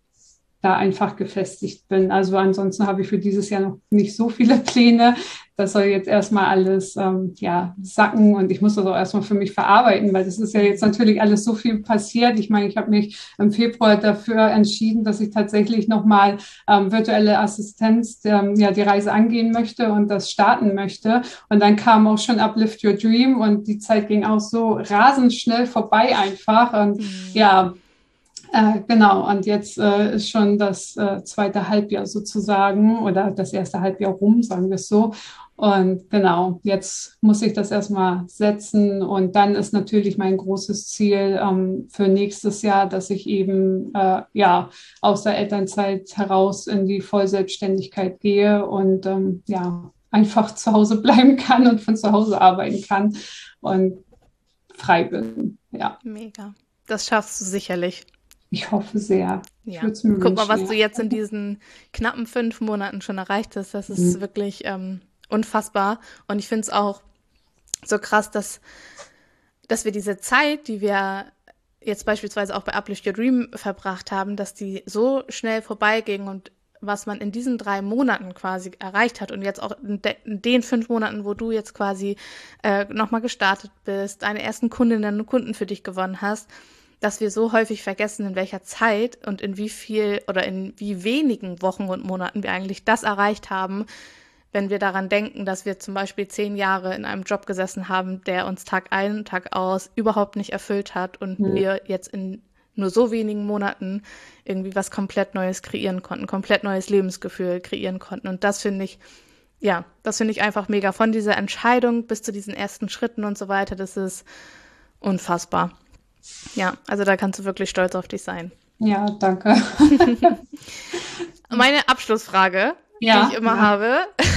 da einfach gefestigt bin. Also ansonsten habe ich für dieses Jahr noch nicht so viele Pläne. Das soll jetzt erstmal alles ähm, ja, sacken und ich muss das auch erstmal für mich verarbeiten, weil das ist ja jetzt natürlich alles so viel passiert. Ich meine, ich habe mich im Februar dafür entschieden, dass ich tatsächlich nochmal ähm, virtuelle Assistenz, ähm, ja, die Reise angehen möchte und das starten möchte. Und dann kam auch schon Uplift Your Dream und die Zeit ging auch so rasend schnell vorbei einfach. Und Mhm. ja, äh, genau, und jetzt äh, ist schon das äh, zweite Halbjahr sozusagen oder das erste Halbjahr rum, sagen wir es so. Und genau, jetzt muss ich das erstmal setzen und dann ist natürlich mein großes Ziel ähm, für nächstes Jahr, dass ich eben äh, ja aus der Elternzeit heraus in die Vollselbstständigkeit gehe und ähm, ja einfach zu Hause bleiben kann und von zu Hause arbeiten kann und frei bin. Ja, Mega. Das schaffst du sicherlich. ich hoffe sehr. Ich Ja. würde es mir Guck mal, wünschen, was du ja. jetzt in diesen knappen fünf Monaten schon erreicht hast. Das ist Mhm. wirklich ähm, unfassbar. Und ich finde es auch so krass, dass, dass wir diese Zeit, die wir jetzt beispielsweise auch bei Uplift Your Dream verbracht haben, dass die so schnell vorbeigingen und was man in diesen drei Monaten quasi erreicht hat und jetzt auch in, de- in den fünf Monaten, wo du jetzt quasi äh, nochmal gestartet bist, deine ersten Kundinnen und Kunden für dich gewonnen hast, dass wir so häufig vergessen, in welcher Zeit und in wie viel oder in wie wenigen Wochen und Monaten wir eigentlich das erreicht haben, wenn wir daran denken, dass wir zum Beispiel zehn Jahre in einem Job gesessen haben, der uns Tag ein, Tag aus überhaupt nicht erfüllt hat und Mhm. wir jetzt in nur so wenigen Monaten irgendwie was komplett Neues kreieren konnten, komplett neues Lebensgefühl kreieren konnten. Und das finde ich, ja, das finde ich einfach mega. Von dieser Entscheidung bis zu diesen ersten Schritten und so weiter, das ist unfassbar. Ja, also da kannst du wirklich stolz auf dich sein. Ja, danke. Meine Abschlussfrage, die Ja, ich immer ja. habe.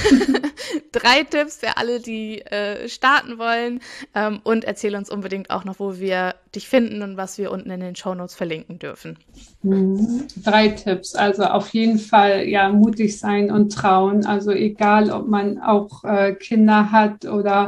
Drei Tipps für alle, die äh, starten wollen. Ähm, und erzähl uns unbedingt auch noch, wo wir dich finden und was wir unten in den Shownotes verlinken dürfen. Mhm. Drei Tipps. Also auf jeden Fall ja mutig sein und trauen. Also egal, ob man auch äh, Kinder hat oder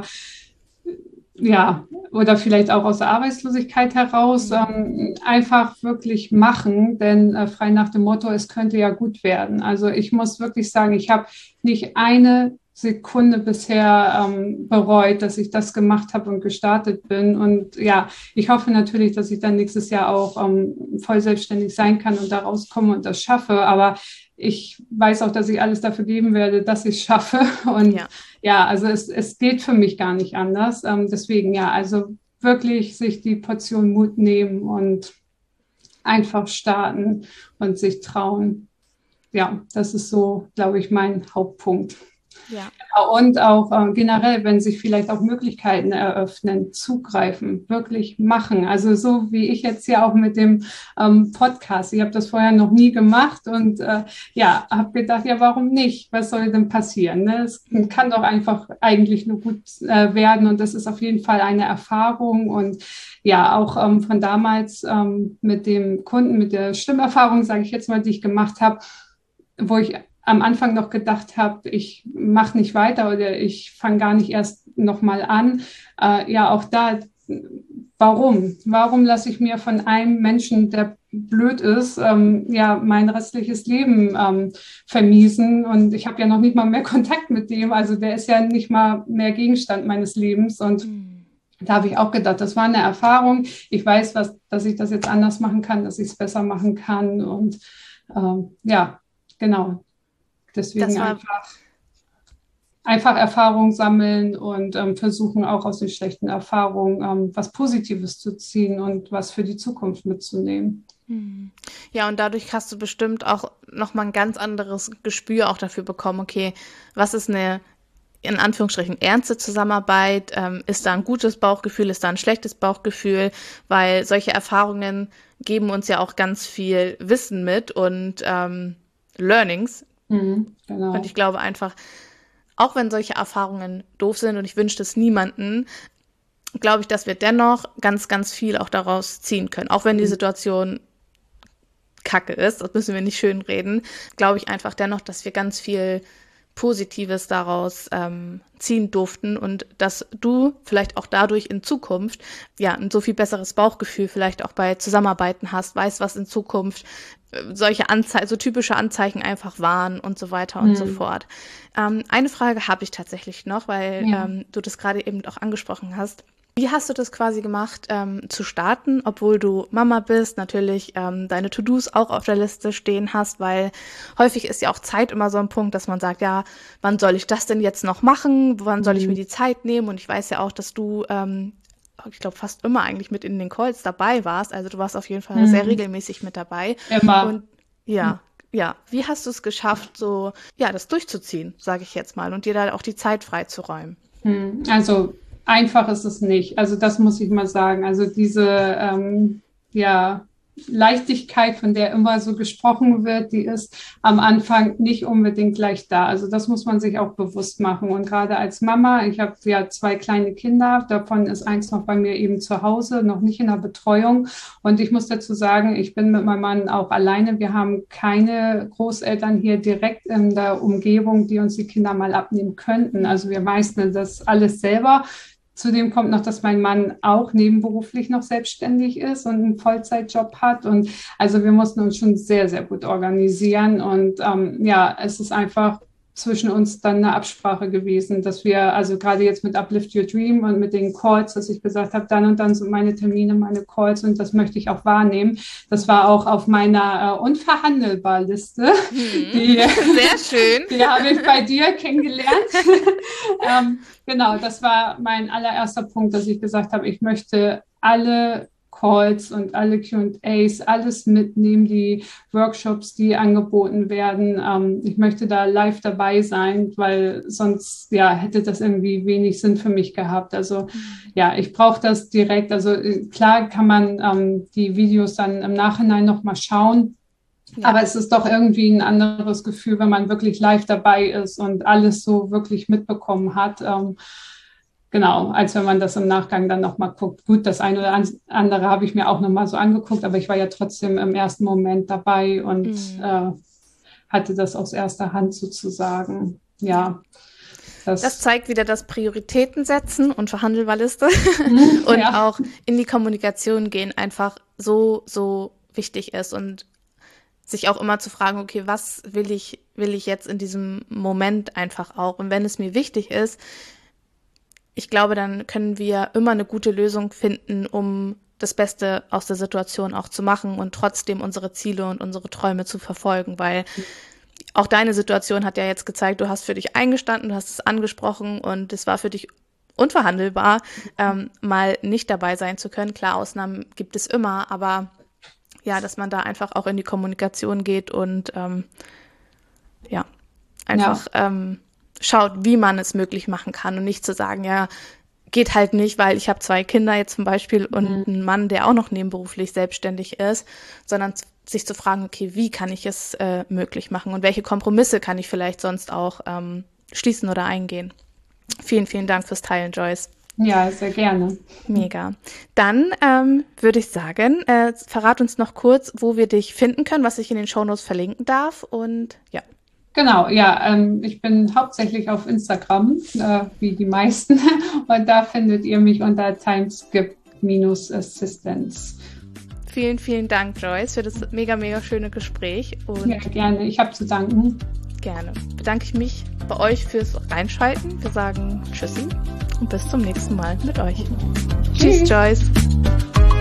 ja, oder vielleicht auch aus der Arbeitslosigkeit heraus, ähm, einfach wirklich machen, denn äh, frei nach dem Motto, es könnte ja gut werden. Also ich muss wirklich sagen, ich habe nicht eine Sekunde bisher ähm, bereut, dass ich das gemacht habe und gestartet bin. Und ja, ich hoffe natürlich, dass ich dann nächstes Jahr auch ähm, voll selbstständig sein kann und da rauskomme und das schaffe. Aber ich weiß auch, dass ich alles dafür geben werde, dass ich es schaffe. Und Ja. ja, also es, es geht für mich gar nicht anders. Ähm, deswegen ja, also wirklich sich die Portion Mut nehmen und einfach starten und sich trauen. Ja, das ist so, glaube ich, mein Hauptpunkt. Ja. Und auch äh, generell, wenn sich vielleicht auch Möglichkeiten eröffnen, zugreifen, wirklich machen. Also so wie ich jetzt ja auch mit dem ähm, Podcast. Ich habe das vorher noch nie gemacht und äh, ja, habe gedacht, ja, warum nicht? Was soll denn passieren? Ne? Es kann doch einfach eigentlich nur gut äh, werden und das ist auf jeden Fall eine Erfahrung und ja, auch ähm, von damals ähm, mit dem Kunden, mit der Stimmerfahrung, sage ich jetzt mal, die ich gemacht habe, wo ich am Anfang noch gedacht habe, ich mache nicht weiter oder ich fange gar nicht erst nochmal an. Äh, ja, auch da, warum? Warum lasse ich mir von einem Menschen, der blöd ist, ähm, ja, mein restliches Leben ähm, vermiesen? Und ich habe ja noch nicht mal mehr Kontakt mit dem. Also der ist ja nicht mal mehr Gegenstand meines Lebens. Und Mhm. da habe ich auch gedacht, das war eine Erfahrung. Ich weiß, was, dass ich das jetzt anders machen kann, dass ich es besser machen kann. Und ähm, ja, genau. Deswegen Das war, einfach, einfach Erfahrung sammeln und ähm, versuchen auch aus den schlechten Erfahrungen ähm, was Positives zu ziehen und was für die Zukunft mitzunehmen. Mhm. Ja, und dadurch hast du bestimmt auch nochmal ein ganz anderes Gespür auch dafür bekommen, okay, was ist eine in Anführungsstrichen ernste Zusammenarbeit, ähm, ist da ein gutes Bauchgefühl, ist da ein schlechtes Bauchgefühl, weil solche Erfahrungen geben uns ja auch ganz viel Wissen mit und ähm, Learnings. Mhm, genau. Und ich glaube einfach, auch wenn solche Erfahrungen doof sind und ich wünsche das niemanden, glaube ich, dass wir dennoch ganz, ganz viel auch daraus ziehen können. Auch wenn die Situation kacke ist, das müssen wir nicht schönreden, glaube ich einfach dennoch, dass wir ganz viel Positives daraus ähm, ziehen durften und dass du vielleicht auch dadurch in Zukunft ja ein so viel besseres Bauchgefühl vielleicht auch bei Zusammenarbeiten hast, weißt, was in Zukunft äh, solche Anzeichen, so typische Anzeichen einfach waren und so weiter und Mhm. so fort. Ähm, eine Frage habe ich tatsächlich noch, weil Ja. ähm, du das gerade eben auch angesprochen hast. Wie hast du das quasi gemacht, ähm, zu starten, obwohl du Mama bist, natürlich ähm, deine To-Dos auch auf der Liste stehen hast, weil häufig ist ja auch Zeit immer so ein Punkt, dass man sagt, ja, wann soll ich das denn jetzt noch machen? Wann soll ich Mhm. mir die Zeit nehmen? Und ich weiß ja auch, dass du, ähm, ich glaube, fast immer eigentlich mit in den Calls dabei warst. Also du warst auf jeden Fall Mhm. sehr regelmäßig mit dabei. Immer. Und ja, ja, wie hast du es geschafft, so, ja, das durchzuziehen, sage ich jetzt mal, und dir da auch die Zeit freizuräumen? Mhm. Also einfach ist es nicht. Also das muss ich mal sagen. Also diese ähm, ja, Leichtigkeit, von der immer so gesprochen wird, die ist am Anfang nicht unbedingt gleich da. Also das muss man sich auch bewusst machen. Und gerade als Mama, ich habe ja zwei kleine Kinder, davon ist eins noch bei mir eben zu Hause, noch nicht in der Betreuung. Und ich muss dazu sagen, ich bin mit meinem Mann auch alleine. Wir haben keine Großeltern hier direkt in der Umgebung, die uns die Kinder mal abnehmen könnten. Also wir meistern das alles selber. Zudem kommt noch, dass mein Mann auch nebenberuflich noch selbstständig ist und einen Vollzeitjob hat. Und also wir mussten uns schon sehr, sehr gut organisieren. Und ähm, ja, es ist einfach zwischen uns dann eine Absprache gewesen, dass wir, also gerade jetzt mit Uplift Your Dream und mit den Calls, dass ich gesagt habe, dann und dann sind meine Termine, meine Calls und das möchte ich auch wahrnehmen. Das war auch auf meiner äh, unverhandelbar Liste. Mhm. Die, sehr schön. Die habe ich bei dir kennengelernt. ähm, genau, das war mein allererster Punkt, dass ich gesagt habe, ich möchte alle Calls und alle Q und A's, alles mitnehmen, die Workshops, die angeboten werden. Ähm, ich möchte da live dabei sein, weil sonst ja hätte das irgendwie wenig Sinn für mich gehabt. Also ja, ich brauche das direkt. Also klar kann man ähm, die Videos dann im Nachhinein nochmal schauen. Ja. Aber es ist doch irgendwie ein anderes Gefühl, wenn man wirklich live dabei ist und alles so wirklich mitbekommen hat. Ähm, Genau, als wenn man das im Nachgang dann nochmal guckt. Gut, das eine oder andere habe ich mir auch nochmal so angeguckt, aber ich war ja trotzdem im ersten Moment dabei und mhm. äh, hatte das aus erster Hand sozusagen. Ja. Das, das zeigt wieder das Prioritäten setzen und verhandelbar Liste und ja. auch in die Kommunikation gehen einfach so, so wichtig ist und sich auch immer zu fragen, okay, was will ich, will ich jetzt in diesem Moment einfach auch? Und wenn es mir wichtig ist, ich glaube, dann können wir immer eine gute Lösung finden, um das Beste aus der Situation auch zu machen und trotzdem unsere Ziele und unsere Träume zu verfolgen, weil auch deine Situation hat ja jetzt gezeigt, du hast für dich eingestanden, du hast es angesprochen und es war für dich unverhandelbar, ähm, mal nicht dabei sein zu können. Klar, Ausnahmen gibt es immer, aber ja, dass man da einfach auch in die Kommunikation geht und ähm, ja, einfach ja. Ähm, schaut, wie man es möglich machen kann und nicht zu sagen, ja, geht halt nicht, weil ich habe zwei Kinder jetzt zum Beispiel und mhm. einen Mann, der auch noch nebenberuflich selbstständig ist, sondern sich zu fragen, okay, wie kann ich es äh, möglich machen und welche Kompromisse kann ich vielleicht sonst auch ähm, schließen oder eingehen. Vielen, vielen Dank fürs Teilen, Joyce. Ja, sehr gerne. Mega. Dann ähm, würde ich sagen, äh, verrat uns noch kurz, wo wir dich finden können, was ich in den Shownotes verlinken darf und ja. Genau, ja, ähm, ich bin hauptsächlich auf Instagram, äh, wie die meisten, und da findet ihr mich unter Timeskip-Assistance. Vielen, vielen Dank, Joyce, für das mega, mega schöne Gespräch. Und ja, gerne, ich habe zu danken. Gerne. Bedanke ich mich bei euch fürs Reinschalten. Wir sagen Tschüssi und bis zum nächsten Mal mit euch. Tschüss, Tschüss Joyce.